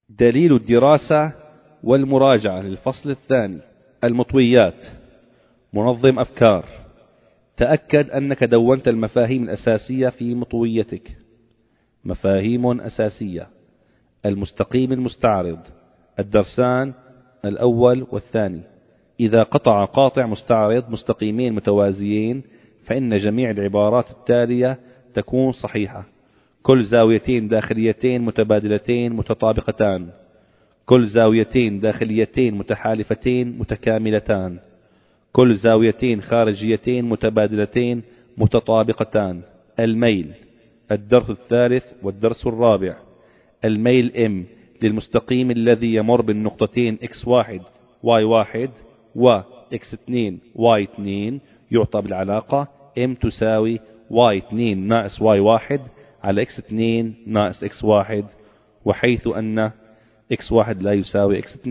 دليل الدراسة والمراجعة للفصل الثاني. المطويات. منظم أفكار. تأكد أنك دونت المفاهيم الأساسية في مطويتك. مفاهيم أساسية. المستقيم المستعرض. الدرسان الأول والثاني. إذا قطع قاطع مستعرض مستقيمين متوازيين فإن جميع العبارات التالية تكون صحيحة. كل زاويتين داخليتين متبادلتين متطابقتان. كل زاويتين داخليتين متحالفتين متكاملتان. كل زاويتين خارجيتين متبادلتين متطابقتان. الميل. الدرس الثالث والدرس الرابع. الميل M للمستقيم الذي يمر بالنقطتين x1 y1 و x2 y2 يعطى بالعلاقة M تساوي y2 ناقص y1 على x2 ناقص x1 وحيث أن x1 لا يساوي x2.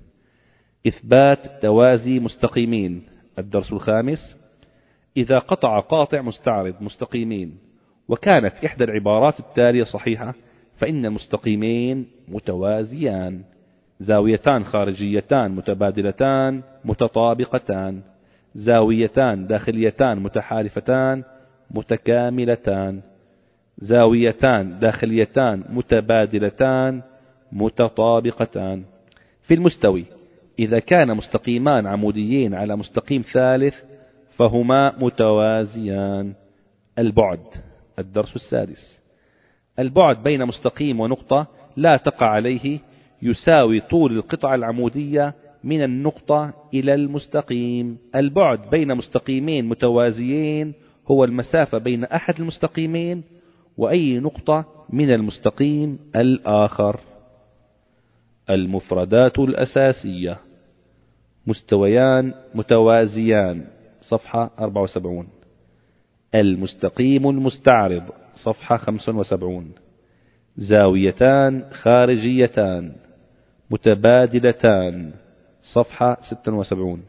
إثبات توازي مستقيمين. الدرس الخامس. إذا قطع قاطع مستعرض مستقيمين وكانت إحدى العبارات التالية صحيحة فإن المستقيمين متوازيان. زاويتان خارجيتان متبادلتان متطابقتان. زاويتان داخليتان متحالفتان متكاملتان. زاويتان داخليتان متبادلتان متطابقتان. في المستوي. إذا كان مستقيمان عموديين على مستقيم ثالث فهما متوازيان. البعد. الدرس السادس. البعد بين مستقيم ونقطة لا تقع عليه يساوي طول القطعة العمودية من النقطة إلى المستقيم. البعد بين مستقيمين متوازيين هو المسافة بين أحد المستقيمين وأي نقطة من المستقيم الآخر. المفردات الأساسية. مستويان متوازيان صفحة 74. المستقيم المستعرض صفحة 75. زاويتان خارجيتان متبادلتان صفحة 76.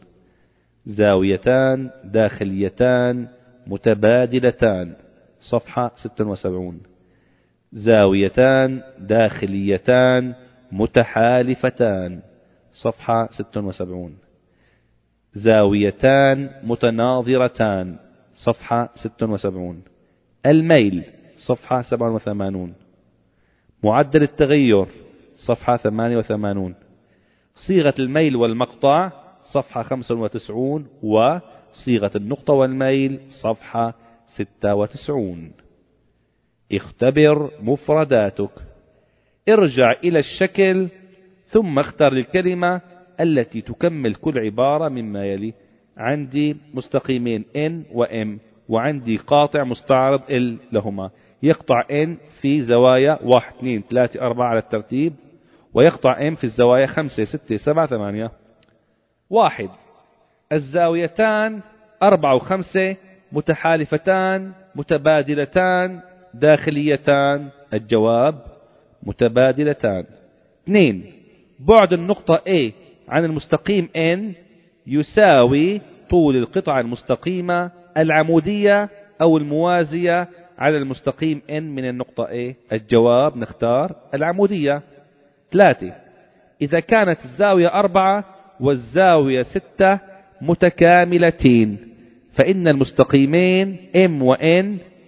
زاويتان داخليتان متبادلتان صفحة 76. زاويتان داخليتان متحالفتان صفحة 76. زاويتان متناظرتان صفحة 76. الميل صفحة 87. معدل التغير صفحة 88. صيغة الميل والمقطع صفحة 95 وصيغة النقطة والميل صفحة 96. اختبر مفرداتك. ارجع إلى الشكل ثم اختر الكلمة التي تكمل كل عبارة مما يلي. عندي مستقيمين N و M وعندي قاطع مستعرض L لهما. يقطع N في زوايا 1 2 3 4 على الترتيب ويقطع M في الزوايا 5 6 7 8. 1. الزاويتان 4 و5 متحالفتان متبادلتان داخليتان. الجواب متبادلتان. 2. بعد النقطة A عن المستقيم N يساوي طول القطعة المستقيمة العمودية أو الموازية على المستقيم N من النقطة A. الجواب نختار العمودية. 3. إذا كانت الزاوية 4 والزاوية 6 متكاملتين فإن المستقيمين M و N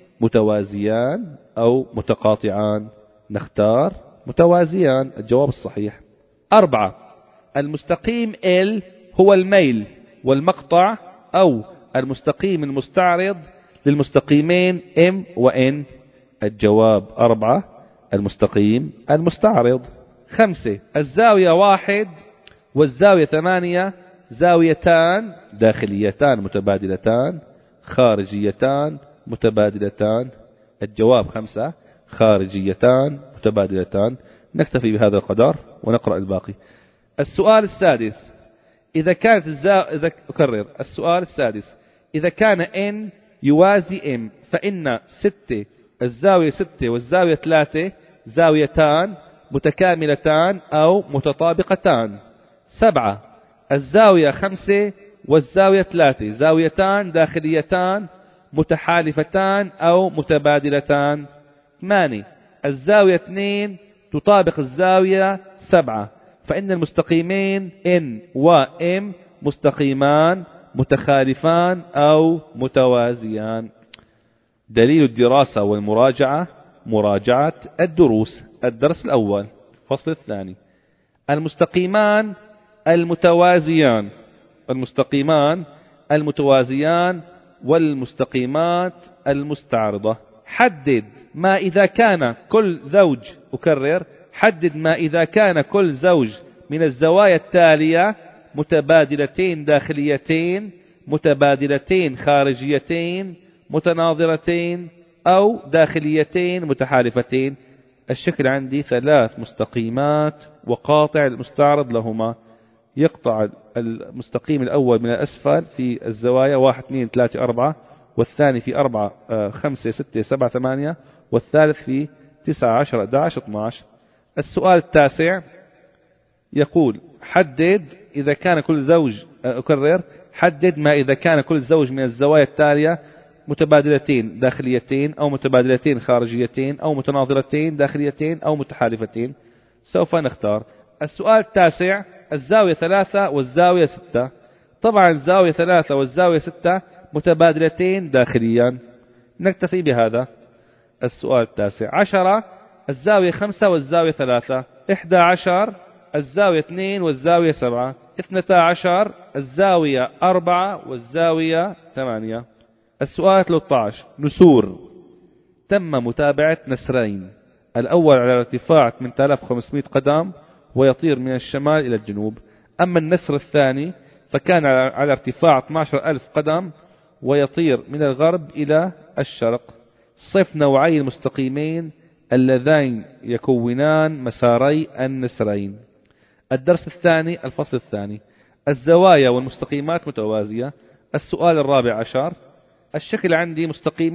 متوازيان أو متقاطعان. نختار متوازيان. الجواب الصحيح. 4. المستقيم L هو الميل والمقطع أو المستقيم المستعرض للمستقيمين M و N. الجواب 4 المستقيم المستعرض. 5. الزاوية 1 والزاوية 8 زاويتان داخليتان متبادلتان خارجيتان متبادلتان. الجواب 5 خارجيتان متبادلتان. نكتفي بهذا القدر ونقرأ الباقي. السؤال السادس. إذا كانت أكرر السؤال السادس. إذا كان N يوازي M فإن 6 الزاوية 6 والزاوية 3 زاويتان متكاملتان أو متطابقتان. 7. الزاوية 5 والزاوية 3 زاويتان داخليتان متحالفتان أو متبادلتان. 8. الزاوية 2 تطابق الزاوية 7. فإن المستقيمين إن وإم مستقيمان متخالفان أو متوازيان. دليل الدراسة والمراجعة: مراجعة الدروس. الدرس الأول الفصل الثاني: المستقيمان المتوازيان. المستقيمان المتوازيان والمستقيمات المستعرضة. حدد ما إذا كان كل زوج، أكرر، حدد ما إذا كان كل زوج من الزوايا التالية متبادلتين داخليتين، متبادلتين خارجيتين، متناظرتين، أو داخليتين متحالفتين. الشكل عندي 3 مستقيمات وقاطع المستعرض لهما. يقطع المستقيم الأول من الأسفل في الزوايا 1 2 3 4، والثاني في 4 5 6 7 8، والثالث في 9 10 11 12. السؤال التاسع يقول: حدد إذا كان كل زوج، أكرر، حدد ما إذا كان كل زوج من الزوايا التالية متبادلتين داخليتين، أو متبادلتين خارجيتين، أو متناظرتين داخليتين، أو متحالفتين. سوف نختار. السؤال التاسع: الزاوية 3 والزاوية 6. طبعا الزاوية 3 والزاوية 6 متبادلتين داخليا، نكتفي بهذا. السؤال التاسع عشر: الزاوية 5 والزاوية 3. 11 الزاوية 2 والزاوية 7. 12 الزاوية 4 والزاوية 8. السؤال 13: نسور. تم متابعة نسرين: الأول على ارتفاع 8500 قدم ويطير من الشمال إلى الجنوب. أما النسر الثاني فكان على ارتفاع 12000 قدم ويطير من الغرب إلى الشرق. صف نوعي المستقيمين اللذين يكونان مساري النسرين. الدرس الثاني الفصل الثاني: الزوايا والمستقيمات متوازية. السؤال 14: الشكل عندي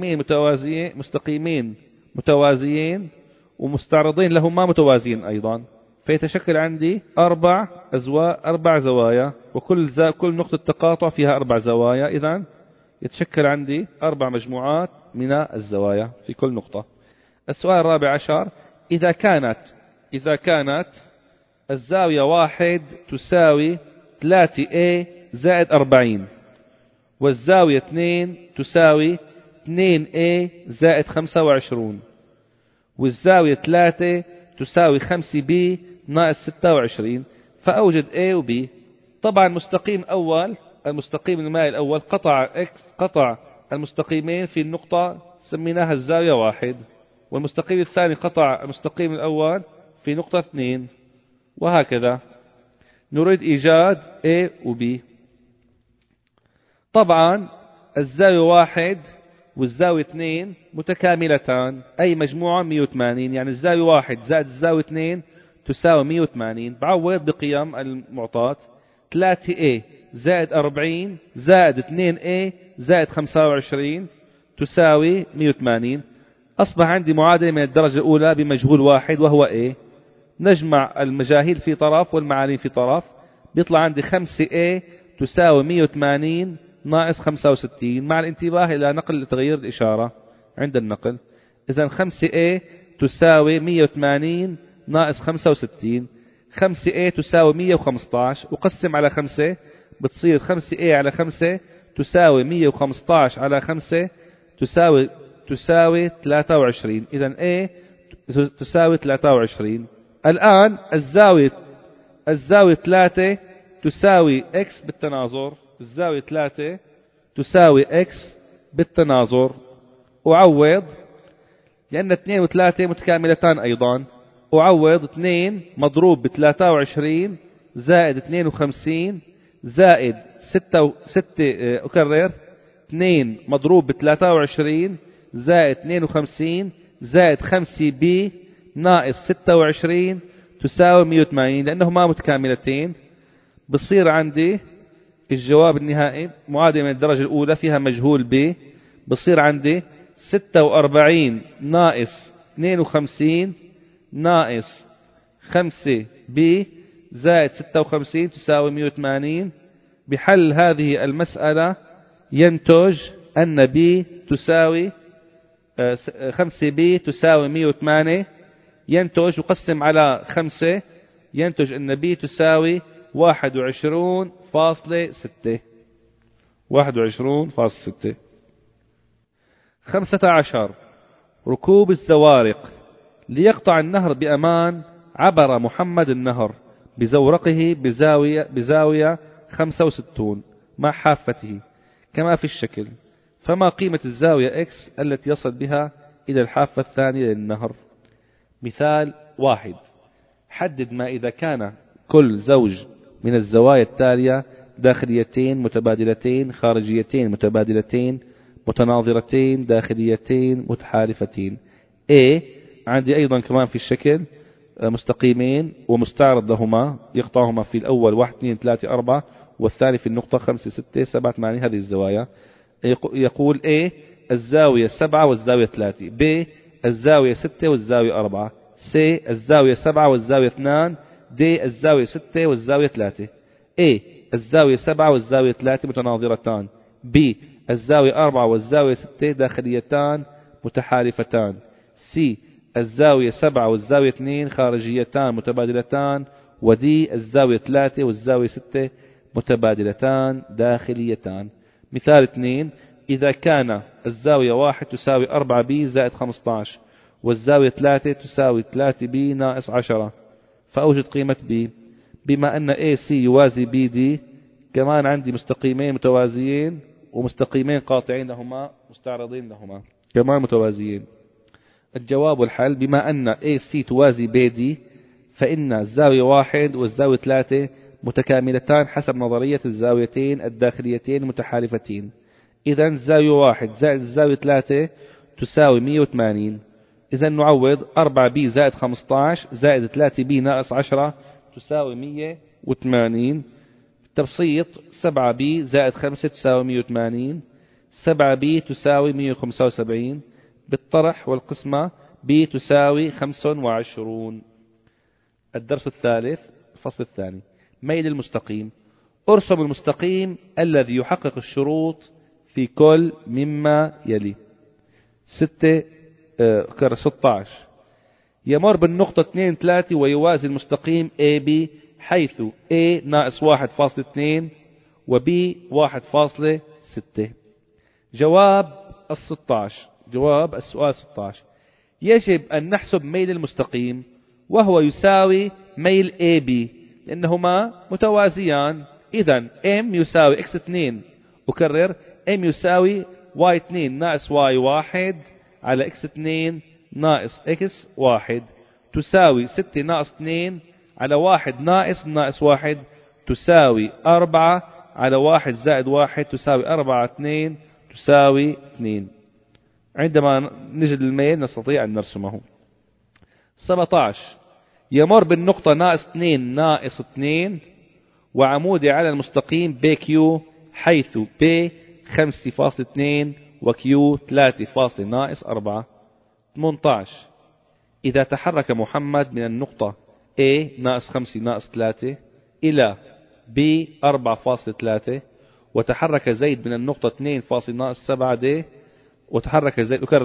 مستقيمين متوازيين ومستعرضين لهما متوازيين أيضا، فيتشكل عندي 4 زوايا، وكل نقطة تقاطع فيها 4 زوايا. إذن يتشكل عندي 4 مجموعات من الزوايا في كل نقطة. السؤال 14: إذا كانت الزاوية 1 تساوي 3A زائد 40، والزاوية 2 تساوي 2A زائد 25، والزاوية 3 تساوي 5B ناقص 26، فأوجد A و B. طبعا المستقيم المائي الأول قطع المستقيمين في النقطة سميناها الزاوية 1، والمستقيم الثاني قطع المستقيم الأول في نقطة 2، وهكذا. نريد إيجاد A و B. طبعا الزاوية 1 والزاوية 2 متكاملتان، أي مجموعة 180، يعني الزاوية 1 زائد الزاوية 2 تساوي 180. بعوض بقيم المعطاة: 3A زائد 40 زائد 2A زائد 25 تساوي 180. أصبح عندي معادلة من الدرجة الأولى بمجهول واحد وهو A. نجمع المجاهيل في طرف والمعالم في طرف، بيطلع عندي 5A تساوي 180 ناقص 65، مع الانتباه إلى نقل تغيير الإشارة عند النقل. إذن 5A تساوي 180 ناقص 65. 5A تساوي 115، أقسم على 5 بتصير 5A على 5 تساوي 115 على 5 تساوي 23. إذن A تساوي 23. الآن الزاوية 3 تساوي X بالتناظر. الزاوية 3 تساوي X بالتناظر. أعوض لأن 2 و 3 متكاملتان أيضا. أعوض 2 مضروب ب 23 زائد 52 زائد 6 أكرر 2 مضروب ب 23 زائد 52 زائد 5B ناقص 26 تساوي 180، لأنهما متكاملتين. بصير عندي الجواب النهائي معادلة من الدرجة الأولى فيها مجهول B، بصير عندي 46 ناقص 52 ناقص 5B زائد 56 تساوي 180. بحل هذه المسألة ينتج أن B تساوي 5B تساوي 108. ينتج، يقسم على 5 ينتج أن B تساوي 21.6. 21.6. 15. ركوب الزوارق. ليقطع النهر بأمان عبر محمد النهر بزورقه بزاوية 65 مع حافته كما في الشكل، فما قيمة الزاوية X التي يصل بها إلى الحافة الثانية للنهر؟ مثال 1. حدد ما إذا كان كل زوج من الزوايا التالية داخليتين متبادلتين خارجيتين متبادلتين متناظرتين داخليتين متحالفتين. عندي أيضا كمان في الشكل مستقيمين ومستعرض لهما يقطعهما في الأول 1 2 3 4 والثاني في النقطة 5 6 7 8. هذه الزوايا. يقول الزاوية 7 والزاوية 3، B الزاوية 6 والزاوية 4، C الزاوية 7 والزاوية 2، D الزاوية 6 والزاوية 3. الزاوية 7 والزاوية 3 متناظرتان، B الزاوية 4 والزاوية 6 داخليتان متحالفتان، C الزاوية 7 والزاوية 2 خارجيتان متبادلتان، ودي الزاوية 3 والزاوية 6 متبادلتان داخليتان. مثال 2. إذا كان الزاوية 1 تساوي 4B زائد 15 والزاوية 3 تساوي 3B ناقص 10، فأوجد قيمة B. بما أن AC يوازي BD، كمان عندي مستقيمين متوازيين ومستقيمين قاطعين لهما مستعرضين لهما كمان متوازيين. الجواب والحل: بما أن AC توازي BD فإن الزاوية 1 والزاوية 3 متكاملتان حسب نظرية الزاويتين الداخليتين المتحالفتين. إذا الزاوية 1 زائد الزاوية 3 تساوي 180. إذا نعوض 4B زائد 15 زائد 3B ناقص 10 تساوي 180. بالتبسيط 7B زائد 5 تساوي 180، 7B تساوي 175. بالطرح والقسمة B تساوي 25. الدرس الثالث الفصل الثاني. ميل المستقيم. ارسم المستقيم الذي يحقق الشروط في كل مما يلي. 16. يمر بالنقطة 2 3 ويوازي المستقيم AB حيث A ناقص 1.2 وB 1.6. جواب السؤال 16. يجب أن نحسب ميل المستقيم وهو يساوي ميل AB لأنهما متوازيان. إذن M يساوي X2، أكرر M يساوي Y2 ناقص Y1 على X2 ناقص X1 تساوي 6 ناقص 2 على 1 ناقص 1 تساوي 4 على 1 زائد 1 تساوي 4 2 تساوي 2. عندما نجد الميل نستطيع أن نرسمه. 17. يمر بالنقطة ناقص 2 ناقص 2 وعمودي على المستقيم BQ حيث B 5.2 وQ 3 ناقص 4. 18. إذا تحرك محمد من النقطة A ناقص 5 ناقص 3 إلى B 4.3 وتحرك زيد من النقطة 2 ناقص 7 D وتحرك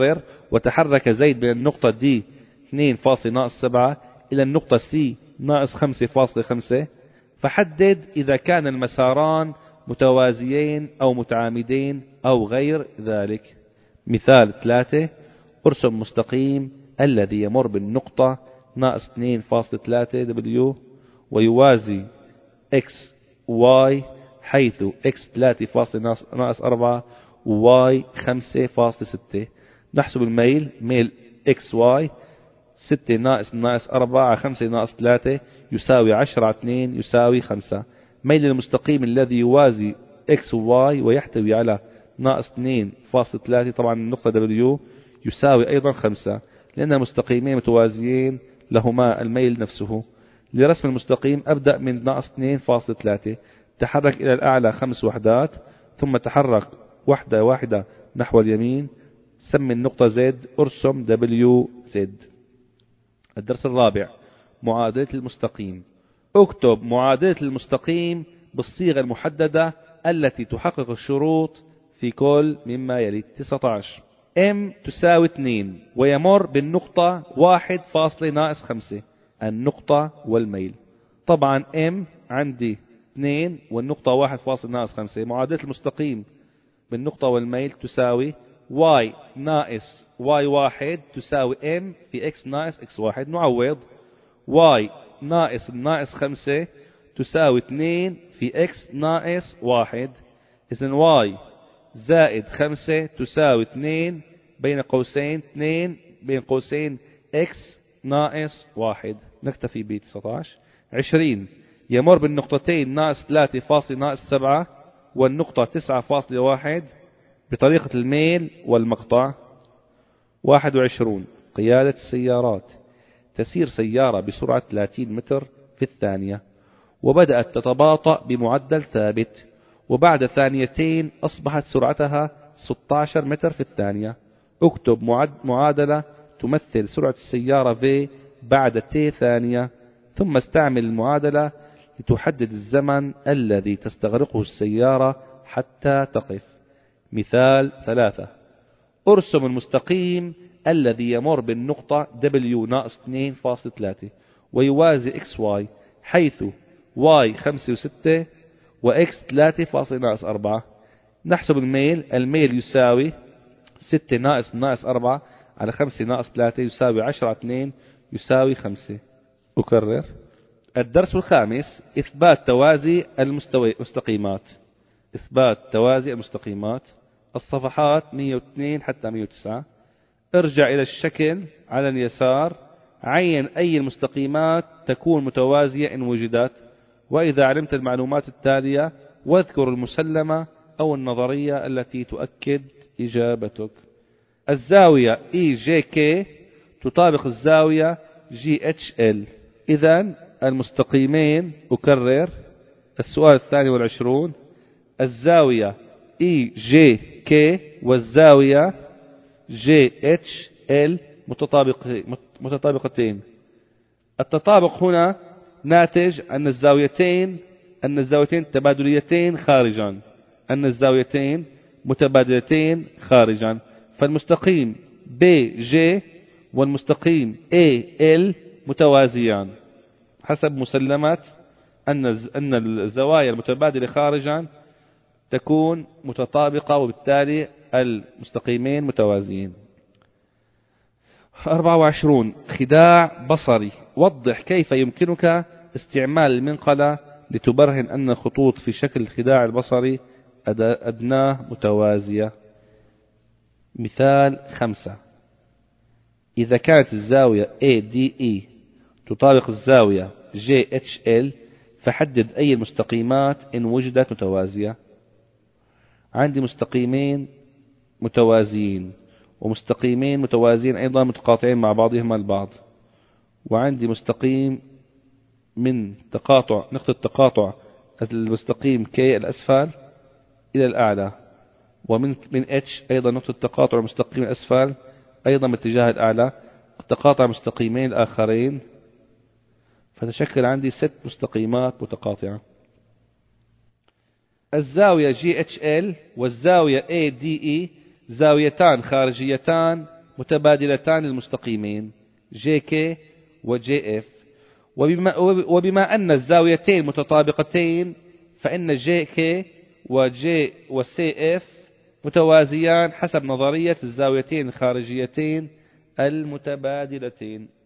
زيد من النقطة D 2 ناقص 7 إلى النقطة C ناقص 5.5، فحدد إذا كان المساران متوازيين أو متعامدين أو غير ذلك. مثال 3. ارسم مستقيم الذي يمر بالنقطة ناقص 2.3 W ويوازي X Y حيث X 3 ناقص 4 و Y 5.6. نحسب الميل. ميل X Y 6 ناقص 4 على 5 ناقص 3 يساوي 10 على 2 يساوي 5. ميل المستقيم الذي يوازي X و Y ويحتوي على ناقص 2.3 طبعا النقطة W يساوي أيضا 5 لأن مستقيمين متوازيين لهما الميل نفسه. لرسم المستقيم أبدأ من ناقص 2.3 تحرك إلى الأعلى 5 وحدات ثم تحرك واحدة نحو اليمين سمي النقطة Z ارسم WZ. الدرس الرابع. معادلة المستقيم. اكتب معادلة المستقيم بالصيغة المحددة التي تحقق الشروط في كل مما يلي. 19. M تساوي 2 ويمر بالنقطة 1 فاصلة ناقص 5 النقطة والميل. طبعا M عندي 2 والنقطة 1 فاصل ناقص 5. معادلة المستقيم بالنقطة والميل تساوي Y ناقص Y1 تساوي M في X ناقص X1. نعوض Y ناقص 5 تساوي 2 في X ناقص 1. إذن Y زائد 5 تساوي 2 بين قوسين 2 بين قوسين X ناقص 1. نكتفي ب 19. 20 يمر بالنقطتين ناقص 3 فاصل ناقص 7 والنقطة 9.1 بطريقة الميل والمقطع. 21 قيادة السيارات. تسير سيارة بسرعة 30 متر في الثانية وبدأت تتباطأ بمعدل ثابت، وبعد ثانيتين أصبحت سرعتها 16 متر في الثانية. اكتب معادلة تمثل سرعة السيارة V بعد T ثانية، ثم استعمل المعادلة لتحدد الزمن الذي تستغرقه السيارة حتى تقف. مثال 3. ارسم المستقيم الذي يمر بالنقطة W ناقص 2.3 ويوازي XY، حيث Y 5 و6 وX 3.4. نحسب الميل يساوي 6 ناقص 4 على 5 ناقص 3 يساوي 10 على 2 يساوي 5. أكرر. الدرس الخامس: إثبات توازي المستقيمات. إثبات توازي المستقيمات. الصفحات 102 حتى 109. ارجع إلى الشكل على اليسار. عين أي المستقيمات تكون متوازية إن وجدت، وإذا علمت المعلومات التالية واذكر المسلمة أو النظرية التي تؤكد إجابتك. الزاوية EJK تطابق الزاوية GHL. إذن المستقيمين، أكرر السؤال 22، الزاوية EJK والزاوية JHL متطابقتين. التطابق هنا ناتج أن الزاويتين تبادليتين خارجا، أن الزاويتين متبادلتين خارجا. فالمستقيم BJ والمستقيم AL متوازيان حسب مسلمة أن الزوايا المتبادلة خارجا تكون متطابقة، وبالتالي المستقيمين متوازيين. 24 خداع بصري. وضح كيف يمكنك استعمال المنقلة لتبرهن أن الخطوط في شكل الخداع البصري أدناه متوازية. مثال 5. إذا كانت الزاوية ADE تطابق الزاوية JHL فحدد أي المستقيمات إن وجدت متوازية. عندي مستقيمين متوازيين ومستقيمين متوازيين أيضا متقاطعين مع بعضهما البعض، وعندي مستقيم من نقطة تقاطع المستقيم K الأسفل إلى الأعلى، ومن H أيضا نقطة تقاطع المستقيم الأسفل أيضا باتجاه الأعلى، تقاطع مستقيمين الآخرين، فتشكل عندي 6 مستقيمات متقاطعة. الزاوية GHL والزاوية ADE زاويتان خارجيتان متبادلتان للمستقيمين JK وJF، وبما أن الزاويتين متطابقتين فإن JK وCF متوازيان حسب نظرية الزاويتين الخارجيتين المتبادلتين.